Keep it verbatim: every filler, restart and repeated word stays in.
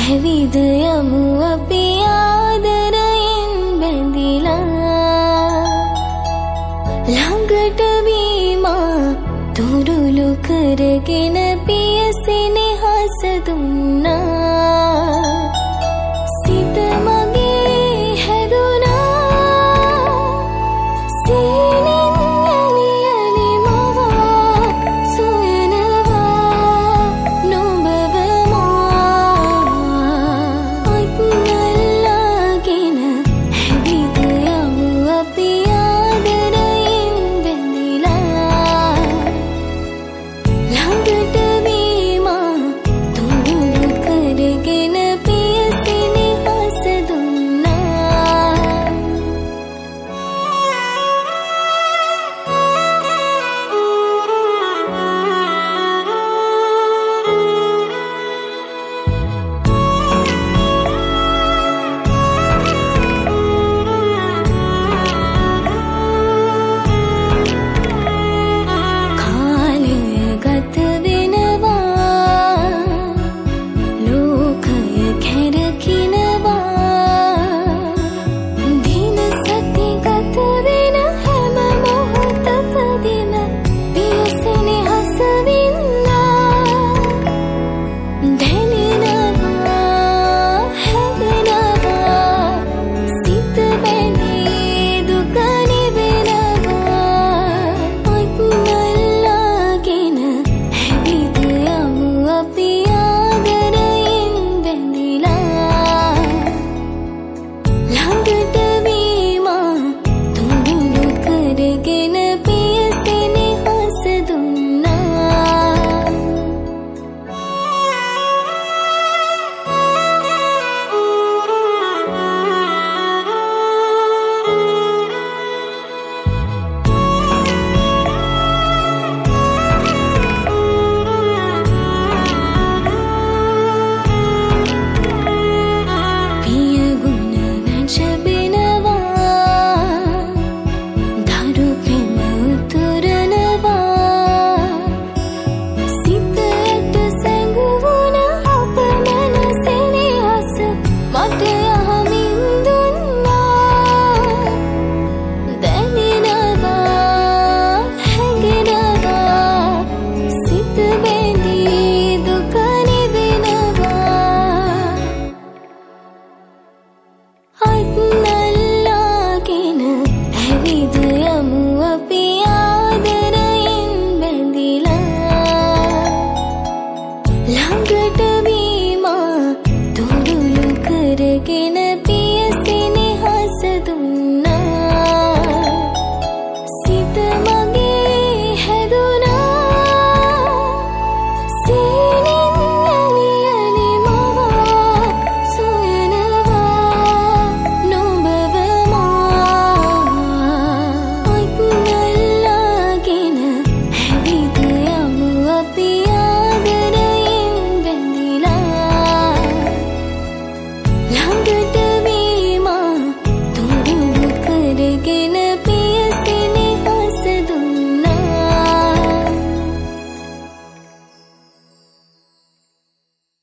ඇවිද යමු අපි ආදරයෙන් බැඳිලා ළඟට වීමා තුරුළු කරගෙන පියසිනහස දුන්නා සිත මගේ හැදුනා සීනින් යලි යලි මවා සොයනවා නොබව මා අත් අල්ලාගෙන ඇවිද යමු අපි ආදරයෙන් බැඳිලා ළඟට වීමා තුරුළු කරගෙන පියසිනහස දුන්නා කාලය ගත වෙනවා ලෝකය කැරකිනවා දින සති ගත වෙන හැම මොහොතකදීම පියසිනහස වින්නා දැනෙනවා හැදෙනවා සිත බැඳී දුක නිවෙනවා අත් අල්ලාගෙන ඇවිද යමු අපි ආදරයෙන් බැඳිලා ළඟට වීමා තුරුළු කරගෙන පියසිනහස දුන්නා පියගුණ වැජබෙනවා දරු පෙම උතුරනවා සිත ඇට සැඟවුණ අප මනසෙනෙහස මට යහමින් දුන්නා දැනෙනවා හැඟෙනවා සිත බැඳී දුක නිවෙනවා අත් අල්ලාගෙන ඇවිද යමු අපි ආදරයෙන් බැඳිලා ළඟට වීමා තුරුළු කරගෙන පිය